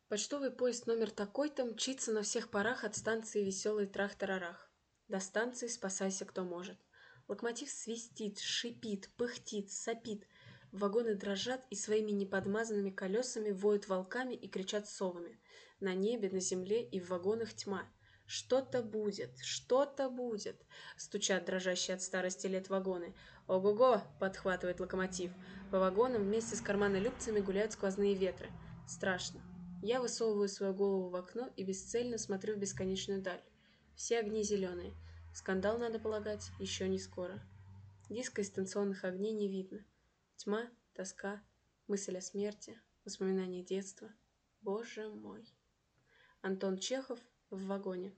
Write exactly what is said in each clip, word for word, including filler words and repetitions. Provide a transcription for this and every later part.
Почтовый поезд номер такой-то мчится на всех парах от станции «Веселый трах-тарарах». До станции «Спасайся, кто может». Локомотив свистит, шипит, пыхтит, сопит. Вагоны дрожат и своими неподмазанными колесами воют волками и кричат совами. На небе, на земле и в вагонах тьма. «Что-то будет, что-то будет!» — стучат дрожащие от старости лет вагоны. «Ого-го!» — подхватывает локомотив. По вагонам вместе с карманолюбцами гуляют сквозные ветры. Страшно. Я высовываю свою голову в окно и бесцельно смотрю в бесконечную даль. Все огни зеленые. Скандал, надо полагать, еще не скоро. Диска из станционных огней не видно. Тьма, тоска, мысль о смерти, воспоминания детства. Боже мой. Антон Чехов в вагоне.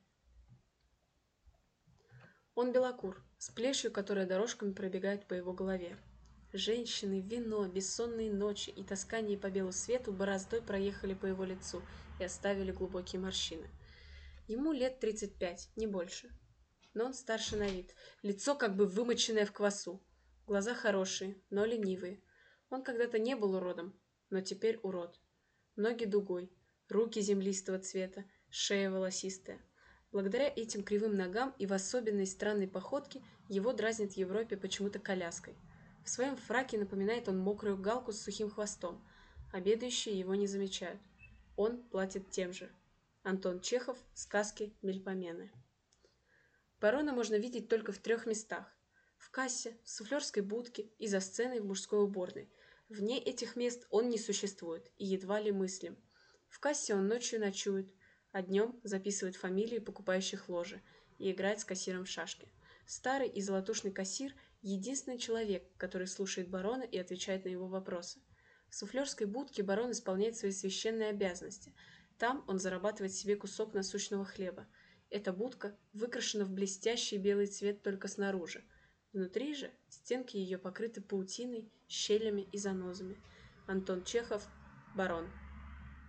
Он белокур, с плешью, которая дорожками пробегает по его голове. Женщины, вино, бессонные ночи и таскание по белу свету бороздой проехали по его лицу и оставили глубокие морщины. Ему лет тридцать пять, не больше. Но он старше на вид, лицо как бы вымоченное в квасу. Глаза хорошие, но ленивые. Он когда-то не был уродом, но теперь урод. Ноги дугой, руки землистого цвета, шея волосистая. Благодаря этим кривым ногам и в особенной странной походке его дразнят в Европе почему-то коляской. В своем фраке напоминает он мокрую галку с сухим хвостом. Обедающие его не замечают. Он платит тем же. Антон Чехов. Сказки Мельпомены. Барона можно видеть только в трех местах. В кассе, в суфлерской будке и за сценой в мужской уборной. Вне этих мест он не существует и едва ли мыслим. В кассе он ночью ночует, а днем записывает фамилии покупающих ложи и играет с кассиром в шашки. Старый и золотушный кассир – единственный человек, который слушает барона и отвечает на его вопросы. В суфлерской будке барон исполняет свои священные обязанности. Там он зарабатывает себе кусок насущного хлеба. Эта будка выкрашена в блестящий белый цвет только снаружи. Внутри же стенки ее покрыты паутиной, щелями и занозами. Антон Чехов, барон.